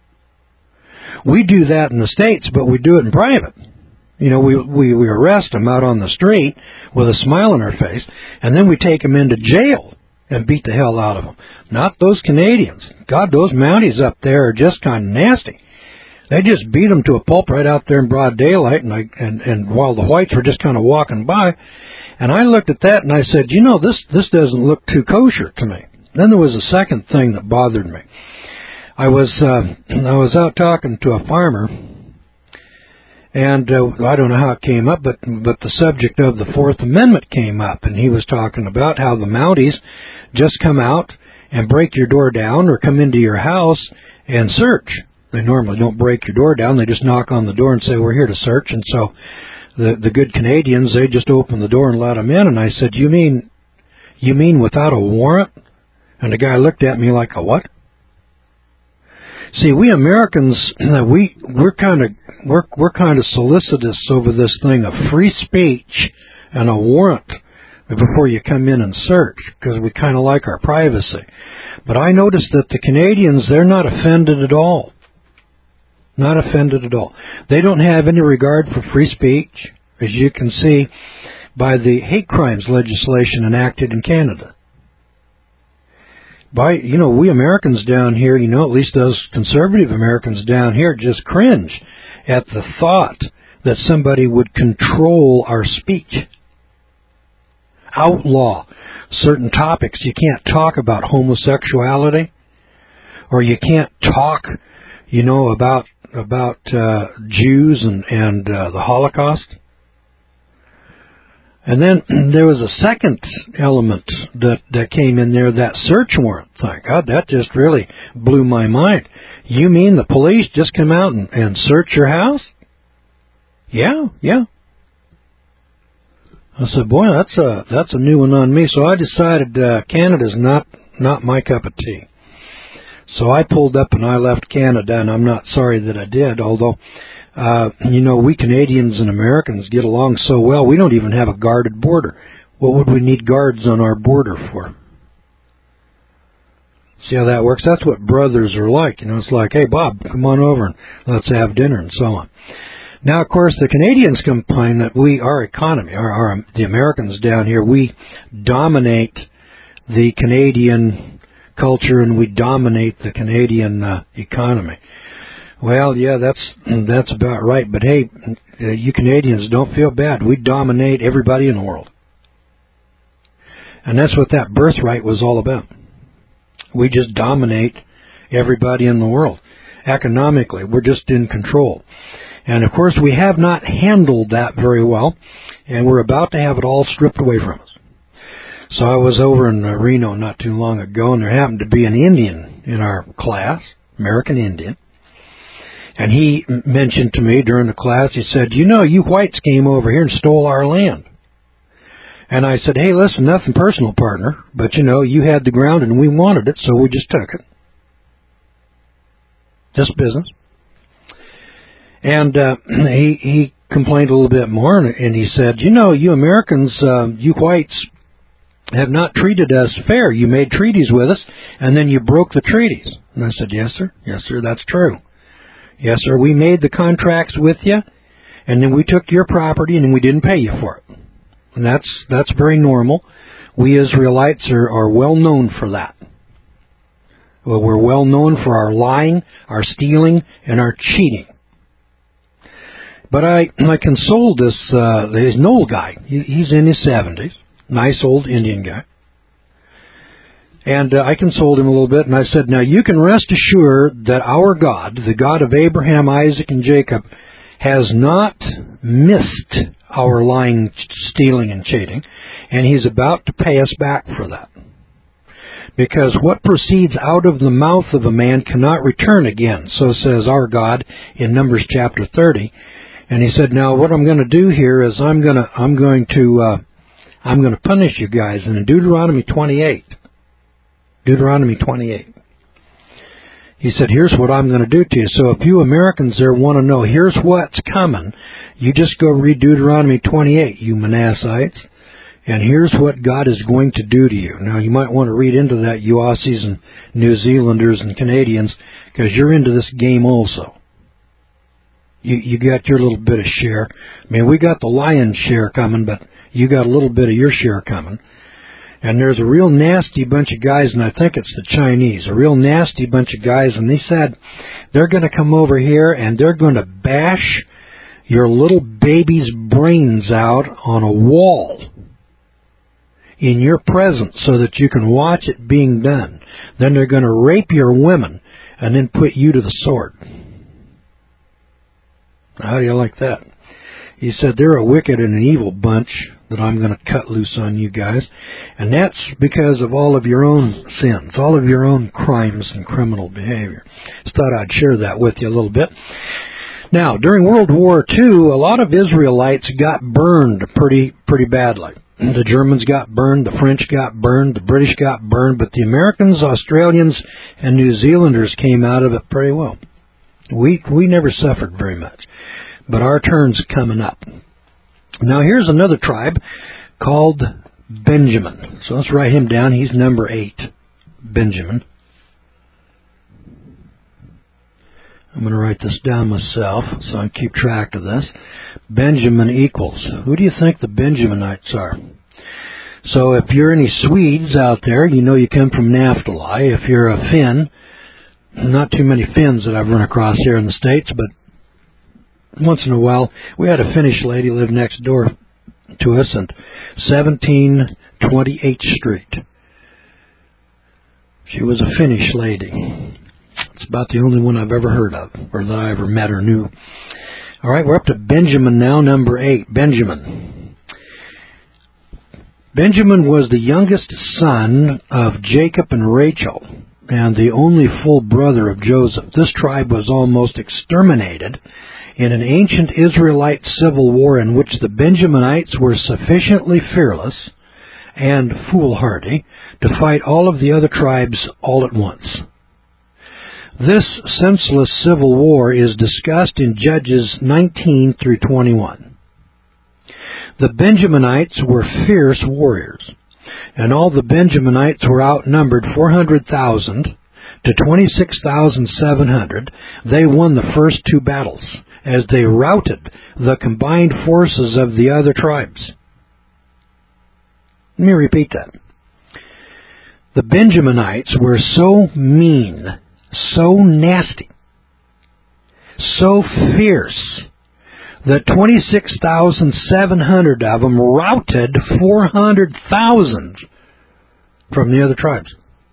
We do that in the States, but we do it in private. You know, we, we, we arrest them out on the street with a smile on our face, and then we take them into jail and beat the hell out of them. Not those Canadians. God, those Mounties up there are just kind of nasty. They just beat them to a pulp right out there in broad daylight, and, I, and, and while the whites were just kind of walking by. And I looked at that and I said, you know, this, this doesn't look too kosher to me. Then there was a second thing that bothered me. I was, uh, I was out talking to a farmer. And uh, I don't know how it came up, but but the subject of the Fourth Amendment came up, and he was talking about how the Mounties just come out and break your door down or come into your house and search. They normally don't break your door down. They just knock on the door and say, we're here to search. And so the the good Canadians, they just open the door and let them in. And I said, you mean, you mean without a warrant? And the guy looked at me like, a what? See, we Americans, we we're kind of we're we're kind of solicitous over this thing of free speech and a warrant before you come in and search, because we kind of like our privacy. But I noticed that the Canadians, they're not offended at all. Not offended at all. They don't have any regard for free speech, as you can see by the hate crimes legislation enacted in Canada. By, you know, we Americans down here, you know, at least those conservative Americans down here just cringe at the thought that somebody would control our speech. Outlaw certain topics. You can't talk about homosexuality, or you can't talk, you know, about about uh, Jews and, and uh, the Holocaust. And then there was a second element that, that came in there, that search warrant thing. God, that just really blew my mind. You mean the police just come out and, and search your house? Yeah, yeah. I said, boy, that's a that's a new one on me. So I decided uh, Canada's not not my cup of tea. So I pulled up and I left Canada, and I'm not sorry that I did, although, uh, you know, we Canadians and Americans get along so well, we don't even have a guarded border. What would we need guards on our border for? See how that works? That's what brothers are like. You know, it's like, hey, Bob, come on over and let's have dinner and so on. Now, of course, the Canadians complain that we, our economy, our, our the Americans down here, we dominate the Canadian culture and we dominate the Canadian uh, economy. Well, yeah, that's that's about right. But hey, uh, you Canadians, don't feel bad. We dominate everybody in the world, and that's what that birthright was all about. We just dominate everybody in the world economically. We're just in control. And, of course, we have not handled that very well, and we're about to have it all stripped away from us. So I was over in uh, Reno not too long ago, and there happened to be an Indian in our class, American Indian, and he m- mentioned to me during the class, he said, you know, you whites came over here and stole our land. And I said, hey, listen, nothing personal, partner, but, you know, you had the ground and we wanted it, so we just took it. Just business. And uh, he he complained a little bit more, and, and he said, you know, you Americans, uh, you whites have not treated us fair. You made treaties with us, and then you broke the treaties. And I said, yes, sir. Yes, sir, that's true. Yes, sir, we made the contracts with you, and then we took your property, and then we didn't pay you for it. And that's that's very normal. We Israelites are, are well known for that. Well, we're well known for our lying, our stealing, and our cheating. But I, I consoled this, uh, this Noel guy. He, he's in his seventies. Nice old Indian guy. And uh, I consoled him a little bit, and I said, now you can rest assured that our God, the God of Abraham, Isaac, and Jacob, has not missed our lying, stealing, and cheating, and he's about to pay us back for that. Because what proceeds out of the mouth of a man cannot return again, so says our God in Numbers chapter thirty. And he said, now what I'm going to do here is I'm going to I'm going to uh, I'm going to punish you guys. And in Deuteronomy twenty-eight, Deuteronomy twenty-eight, he said, here's what I'm going to do to you. So if you Americans there want to know, here's what's coming, you just go read Deuteronomy twenty-eight, you Manassites, and here's what God is going to do to you. Now you might want to read into that, you Aussies and New Zealanders and Canadians, because you're into this game also. You, you got your little bit of share. I mean, we got the lion's share coming, but you got a little bit of your share coming. And there's a real nasty bunch of guys, and I think it's the Chinese, a real nasty bunch of guys, and they said they're going to come over here and they're going to bash your little baby's brains out on a wall in your presence so that you can watch it being done. Then they're going to rape your women and then put you to the sword. How do you like that? He said, they're a wicked and an evil bunch that I'm going to cut loose on you guys. And that's because of all of your own sins, all of your own crimes and criminal behavior. Just thought I'd share that with you a little bit. Now, during World War Two, a lot of Israelites got burned pretty pretty badly. The Germans got burned, the French got burned, the British got burned, but the Americans, Australians, and New Zealanders came out of it pretty well. We we never suffered very much, but our turn's coming up. Now, here's another tribe called Benjamin. So let's write him down. He's number eight, Benjamin. I'm going to write this down myself so I can keep track of this. Benjamin equals. Who do you think the Benjaminites are? So if you're any Swedes out there, you know you come from Naphtali. If you're a Finn, not too many Finns that I've run across here in the States, but once in a while, we had a Finnish lady live next door to us at seventeen twenty-eighth Street. She was a Finnish lady. It's about the only one I've ever heard of, or that I ever met or knew. All right, we're up to Benjamin now, number eight, Benjamin. Benjamin was the youngest son of Jacob and Rachel, and the only full brother of Joseph. This tribe was almost exterminated in an ancient Israelite civil war in which the Benjaminites were sufficiently fearless and foolhardy to fight all of the other tribes all at once. This senseless civil war is discussed in Judges nineteen through twenty-one. The Benjaminites were fierce warriors, and all the Benjaminites were outnumbered four hundred thousand to twenty-six thousand seven hundred. They won the first two battles as they routed the combined forces of the other tribes. Let me repeat that. The Benjaminites were so mean, so nasty, so fierce, that twenty-six thousand seven hundred of them routed four hundred thousand from the other tribes.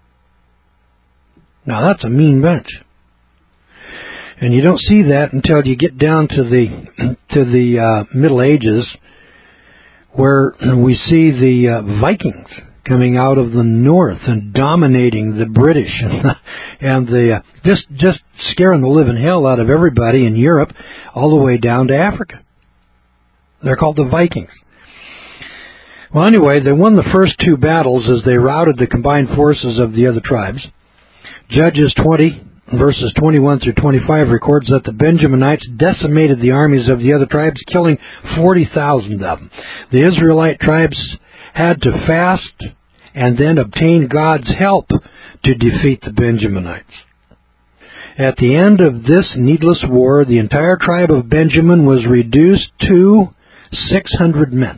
Now that's a mean bunch. And you don't see that until you get down to the to the uh, Middle Ages, where we see the uh, Vikings coming out of the north and dominating the British and the, and the uh, just just scaring the living hell out of everybody in Europe, all the way down to Africa. They're called the Vikings. Well, anyway, they won the first two battles as they routed the combined forces of the other tribes. Judges twenty, verses twenty-one through twenty-five records that the Benjaminites decimated the armies of the other tribes, killing forty thousand of them. The Israelite tribes had to fast and then obtain God's help to defeat the Benjaminites. At the end of this needless war, the entire tribe of Benjamin was reduced to six hundred men.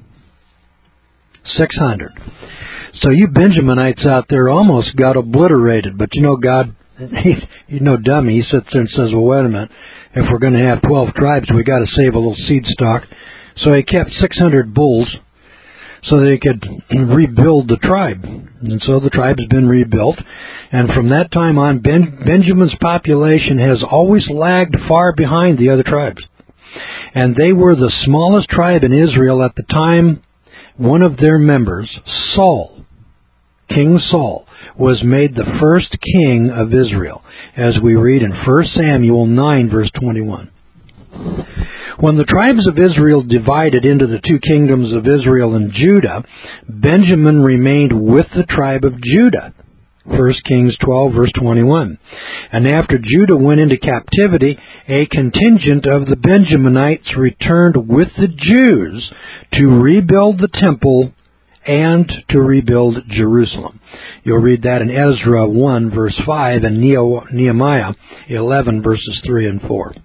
six hundred. So you Benjaminites out there almost got obliterated, but you know God, he, he's no dummy. He sits there and says, well, wait a minute, if we're going to have twelve tribes, we got to save a little seed stock. So he kept six hundred bulls so they could rebuild the tribe. And so the tribe's been rebuilt. And from that time on, ben, Benjamin's population has always lagged far behind the other tribes. And they were the smallest tribe in Israel at the time. One of their members, Saul, King Saul, was made the first king of Israel, as we read in First Samuel nine, verse twenty-one. When the tribes of Israel divided into the two kingdoms of Israel and Judah, Benjamin remained with the tribe of Judah. First Kings twelve, verse twenty-one. And after Judah went into captivity, a contingent of the Benjaminites returned with the Jews to rebuild the temple and to rebuild Jerusalem. You'll read that in Ezra one, verse five, and Nehemiah eleven, verses three and four.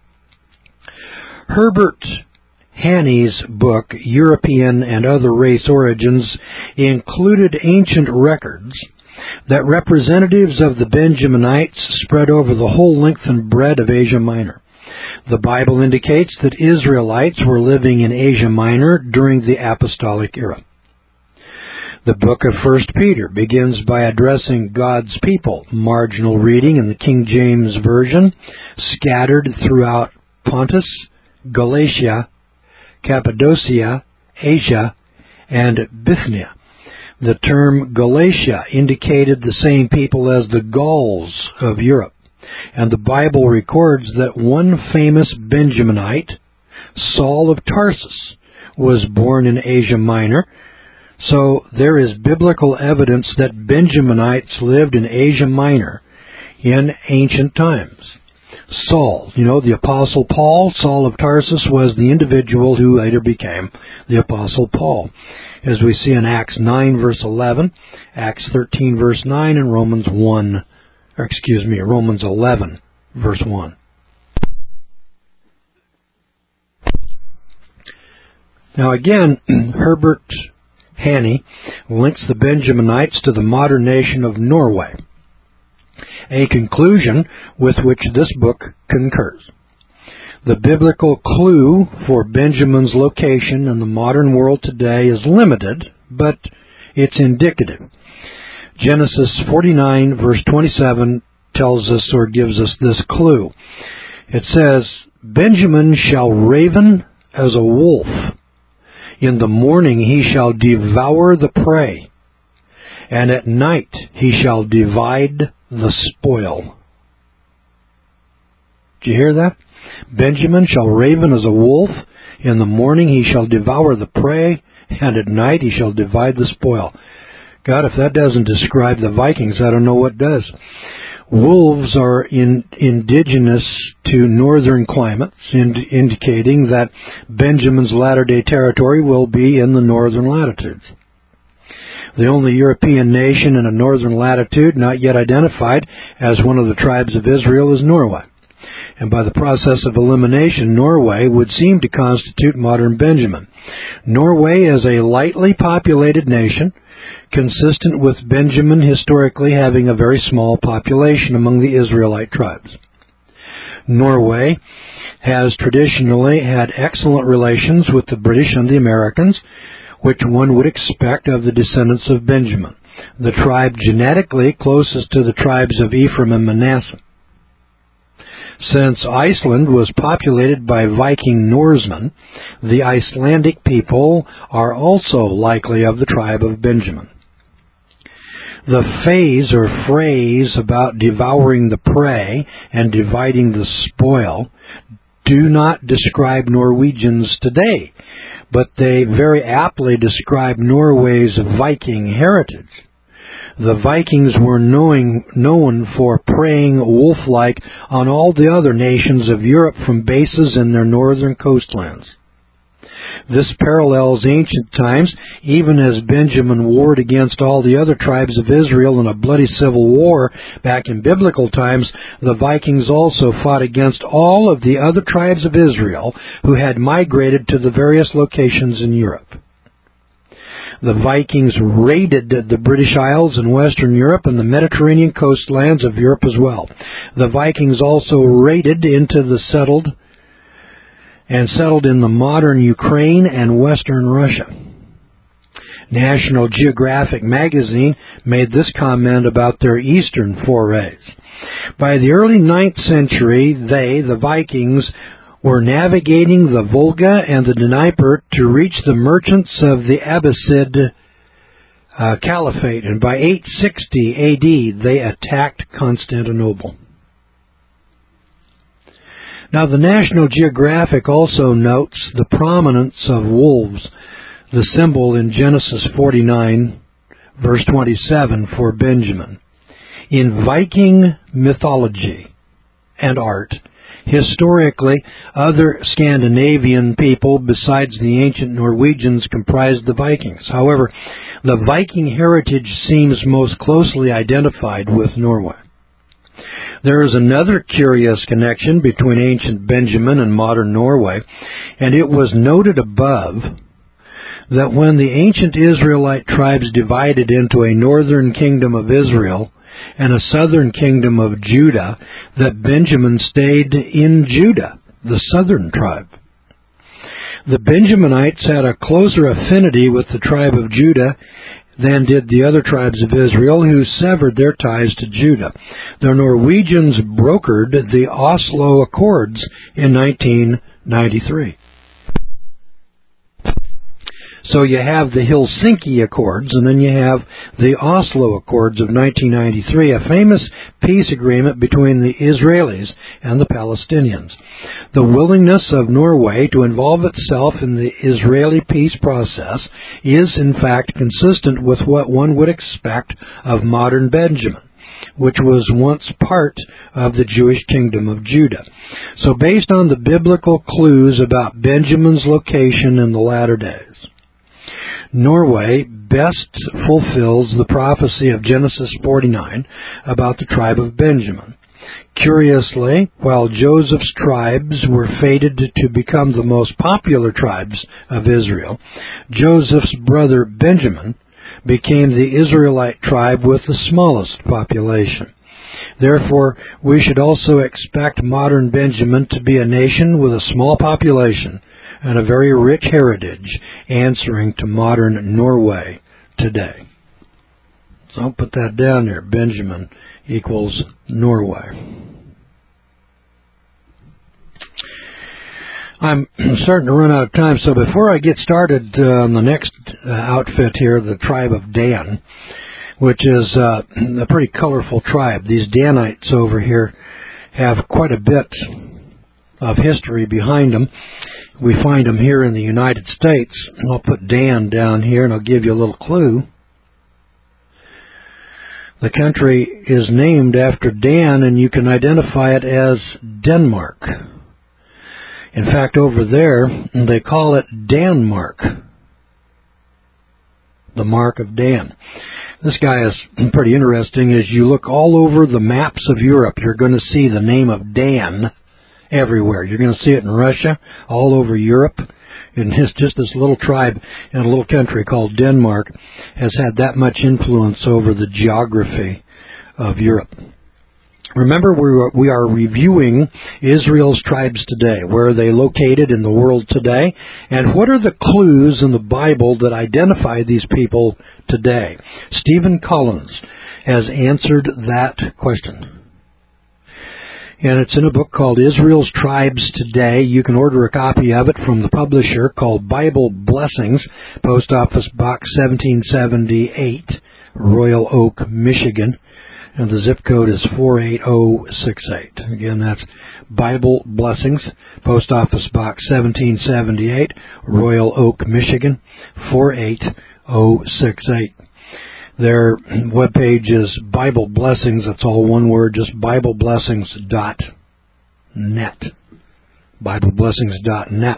Herbert Haney's book, European and Other Race Origins, included ancient records that representatives of the Benjaminites spread over the whole length and breadth of Asia Minor. The Bible indicates that Israelites were living in Asia Minor during the Apostolic era. The book of First Peter begins by addressing God's people, marginal reading in the King James Version, scattered throughout Pontus, Galatia, Cappadocia, Asia, and Bithynia. The term Galatia indicated the same people as the Gauls of Europe. And the Bible records that one famous Benjaminite, Saul of Tarsus, was born in Asia Minor. So there is biblical evidence that Benjaminites lived in Asia Minor in ancient times. Saul, you know, the Apostle Paul, Saul of Tarsus, was the individual who later became the Apostle Paul, as we see in Acts nine, verse eleven, Acts thirteen, verse nine, and Romans one, or excuse me, Romans eleven, verse one. Now again, Herbert Haney links the Benjaminites to the modern nation of Norway, a conclusion with which this book concurs. The biblical clue for Benjamin's location in the modern world today is limited, but it's indicative. Genesis forty-nine, verse twenty-seven tells us or gives us this clue. It says, Benjamin shall raven as a wolf. In the morning he shall devour the prey, and at night he shall divide the spoil. Did you hear that? Benjamin shall raven as a wolf. In the morning he shall devour the prey, and at night he shall divide the spoil. God, if that doesn't describe the Vikings, I don't know what does. Wolves are in, indigenous to northern climates, ind, indicating that Benjamin's latter-day territory will be in the northern latitudes. The only European nation in a northern latitude not yet identified as one of the tribes of Israel is Norway. And by the process of elimination, Norway would seem to constitute modern Benjamin. Norway is a lightly populated nation, consistent with Benjamin historically having a very small population among the Israelite tribes. Norway has traditionally had excellent relations with the British and the Americans, which one would expect of the descendants of Benjamin, the tribe genetically closest to the tribes of Ephraim and Manasseh. Since Iceland was populated by Viking Norsemen, the Icelandic people are also likely of the tribe of Benjamin. The phase or phrase about devouring the prey and dividing the spoil do not describe Norwegians today, but they very aptly describe Norway's Viking heritage. The Vikings were knowing, known for preying wolf-like on all the other nations of Europe from bases in their northern coastlands. This parallels ancient times, even as Benjamin warred against all the other tribes of Israel in a bloody civil war back in biblical times. The Vikings also fought against all of the other tribes of Israel who had migrated to the various locations in Europe. The Vikings raided the British Isles in Western Europe and the Mediterranean coastlands of Europe as well. The Vikings also raided into the settled and settled in the modern Ukraine and Western Russia. National Geographic magazine made this comment about their eastern forays. By the early ninth century, they, the Vikings, were navigating the Volga and the Dnieper to reach the merchants of the Abbasid uh, Caliphate, and by eight sixty A D they attacked Constantinople. Now, the National Geographic also notes the prominence of wolves, the symbol in Genesis forty-nine, verse twenty-seven, for Benjamin. In Viking mythology and art, historically, other Scandinavian people besides the ancient Norwegians comprised the Vikings. However, the Viking heritage seems most closely identified with Norway. There is another curious connection between ancient Benjamin and modern Norway, and it was noted above that when the ancient Israelite tribes divided into a northern kingdom of Israel and a southern kingdom of Judah, that Benjamin stayed in Judah, the southern tribe. The Benjaminites had a closer affinity with the tribe of Judah than did the other tribes of Israel, who severed their ties to Judah. The Norwegians brokered the Oslo Accords in nineteen ninety-three. So you have the Helsinki Accords, and then you have the Oslo Accords of nineteen ninety-three, a famous peace agreement between the Israelis and the Palestinians. The willingness of Norway to involve itself in the Israeli peace process is, in fact, consistent with what one would expect of modern Benjamin, which was once part of the Jewish kingdom of Judah. So based on the biblical clues about Benjamin's location in the latter days, Norway best fulfills the prophecy of Genesis forty-nine about the tribe of Benjamin. Curiously, while Joseph's tribes were fated to become the most popular tribes of Israel, Joseph's brother Benjamin became the Israelite tribe with the smallest population. Therefore, we should also expect modern Benjamin to be a nation with a small population and a very rich heritage, answering to modern Norway today. So I'll put that down there. Benjamin equals Norway. I'm starting to run out of time, so before I get started uh, on the next uh, outfit here, the tribe of Dan, which is uh, a pretty colorful tribe. These Danites over here have quite a bit of history behind them. We find them here in the United States. I'll put Dan down here, and I'll give you a little clue. The country is named after Dan, and you can identify it as Denmark. In fact, over there, they call it Danmark, the mark of Dan. This guy is pretty interesting. As you look all over the maps of Europe, you're going to see the name of Dan everywhere. You're going to see it in Russia, all over Europe. And it's just this little tribe in a little country called Denmark has had that much influence over the geography of Europe. Remember, we are reviewing Israel's tribes today. Where are they located in the world today? And what are the clues in the Bible that identify these people today? Stephen Collins has answered that question. And it's in a book called Israel's Tribes Today. You can order a copy of it from the publisher called Bible Blessings, Post Office Box seventeen seventy-eight, Royal Oak, Michigan. And the zip code is four eight zero six eight. Again, that's Bible Blessings, Post Office Box seventeen seventy-eight, Royal Oak, Michigan, four eight zero six eight. Their webpage is Bible Blessings. That's all one word, just bible blessings dot net. bible blessings dot net.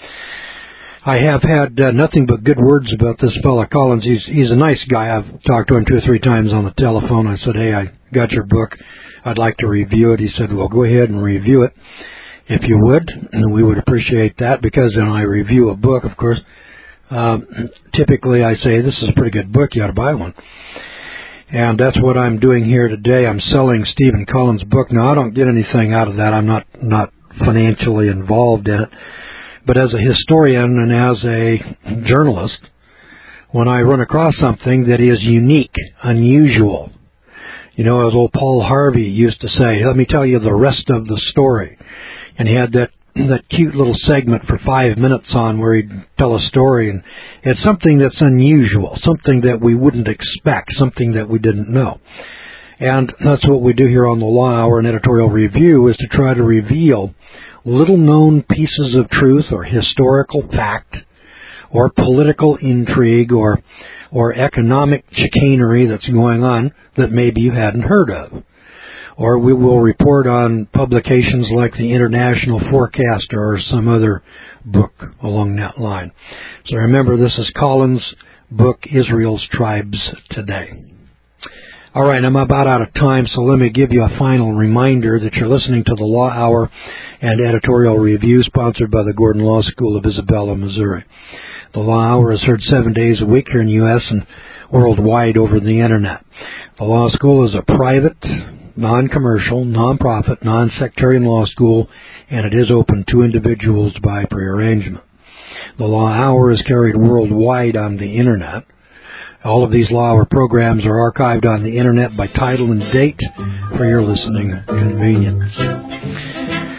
I have had uh, nothing but good words about this fella Collins. He's he's a nice guy. I've talked to him two or three times on the telephone. I said, hey, I got your book. I'd like to review it. He said, well, go ahead and review it if you would. And we would appreciate that, because when I review a book, of course, uh, typically I say, this is a pretty good book. You ought to buy one. And that's what I'm doing here today. I'm selling Stephen Collins' book. Now, I don't get anything out of that. I'm not, not financially involved in it. But as a historian and as a journalist, when I run across something that is unique, unusual, you know, as old Paul Harvey used to say, let me tell you the rest of the story. And he had that that cute little segment for five minutes on where he'd tell a story. And it's something that's unusual, something that we wouldn't expect, something that we didn't know. And that's what we do here on the Law Hour and Editorial Review, is to try to reveal little-known pieces of truth or historical fact or political intrigue or or economic chicanery that's going on that maybe you hadn't heard of. Or we will report on publications like the International Forecaster or some other book along that line. So remember, this is Collins' book, Israel's Tribes Today. All right, I'm about out of time, so let me give you a final reminder that you're listening to the Law Hour and Editorial Review, sponsored by the Gordon Law School of Isabella, Missouri. The Law Hour is heard seven days a week here in the U S and worldwide over the Internet. The Law School is a private, non-commercial, non-profit, non-sectarian law school, and it is open to individuals by prearrangement. The Law Hour is carried worldwide on the Internet. All of these Law Hour programs are archived on the Internet by title and date for your listening convenience.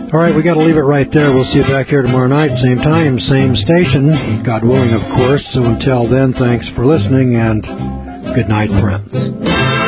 All right, we got to leave it right there. We'll see you back here tomorrow night, same time, same station, God willing, of course. So until then, thanks for listening, and good night, friends.